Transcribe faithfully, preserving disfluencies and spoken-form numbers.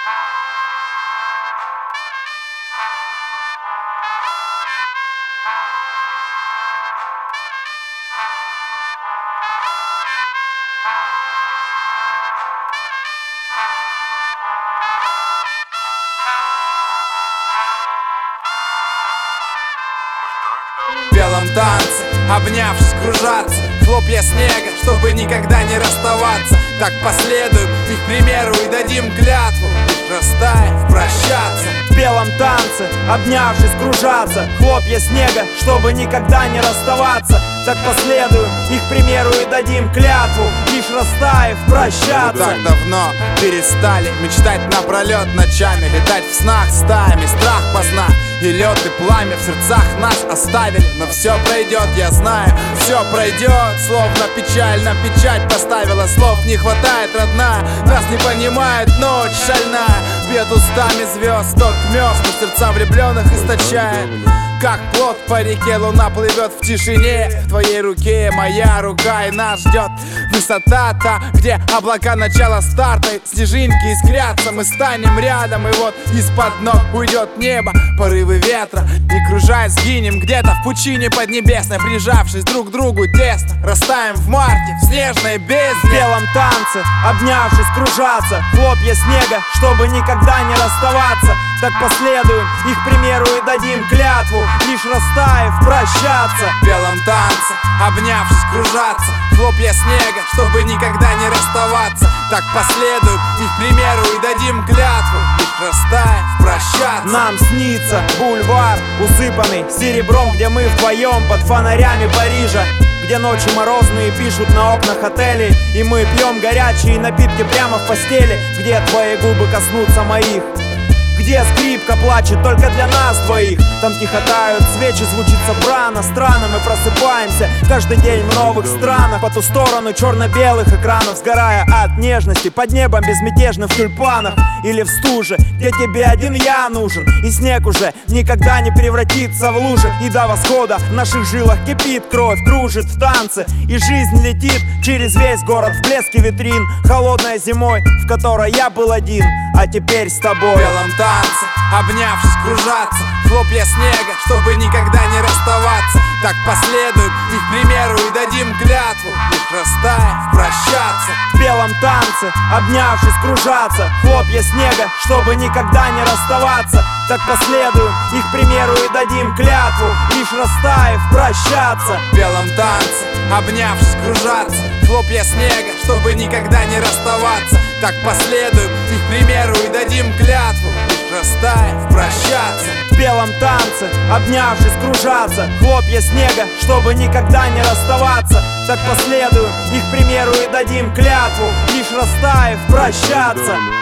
В белом танце, обнявшись, кружаться, хлопья снега, чтобы никогда не расставаться. Так последуем их примеру и дадим клятву, лишь растаяв, прощаться. В белом танце, обнявшись, кружаться, хлопья снега, чтобы никогда не расставаться. Так последуем их примеру и дадим клятву, лишь растаяв, прощаться. Мы так давно перестали мечтать напролет ночами, летать в снах стаями, страх познав. И лед, и пламя в сердцах нас оставили. Но все пройдет, я знаю, все пройдет. Словно печаль на печать поставила. Слов не хватает, родная. Нас не понимает ночь шальная. Бьет устами звезд тот мёс, что сердца влюбленных источает. Как плод по реке, луна плывет в тишине. В твоей руке моя рука, и нас ждет высота та, где облака начала старта. Снежинки искрятся, мы станем рядом. И вот из-под ног уйдет небо, порывы ветра. И кружаясь сгинем где-то в пучине поднебесной, прижавшись друг к другу тесно, растаем в марте в снежной бездне. В белом танце, обнявшись, кружаться, хлопья снега, чтобы никогда не расставаться. Так последуем их примеру и дадим клятву, лишь растаяв, прощаться. В белом танце, обнявшись, кружаться, хлопья снега, чтобы никогда не расставаться. Так последуем их примеру и дадим клятву, лишь растаяв, прощаться. Нам снится бульвар, усыпанный серебром, где мы вдвоем под фонарями Парижа, где ночи морозные пишут на окнах отелей, и мы пьем горячие напитки прямо в постели, где твои губы коснутся моих, где скрипка плачет только для нас двоих. Там тихо тают свечи, звучит сопрано. Странно, мы просыпаемся каждый день в новых странах, по ту сторону черно-белых экранов, сгорая от нежности под небом безмятежно в тюльпанах. Или в стуже, где тебе один я нужен, и снег уже никогда не превратится в лужи. И до восхода в наших жилах кипит кровь, кружит в танце, и жизнь летит через весь город в блеске витрин. Холодной зимой, в которой я был один, а теперь с тобой. В белом танце, обнявшись, кружаться, хлопья снега, чтобы никогда не расставаться. Так последуем их примеру и дадим клятву, лишь растаяв, прощаться. В белом танце, обнявшись, кружаться, хлопья снега, чтобы никогда не расставаться. Так последуем их примеру и дадим клятву, лишь растаяв, прощаться. В белом танце, обнявшись, кружаться, хлопья снега, чтобы никогда не расставаться. Так последуем их примеру и дадим клятву, лишь растаяв, прощаться. В белом танце, обнявшись, кружаться, хлопья снега, чтобы никогда не расставаться. Так последуем их примеру и дадим клятву, лишь растаяв, прощаться.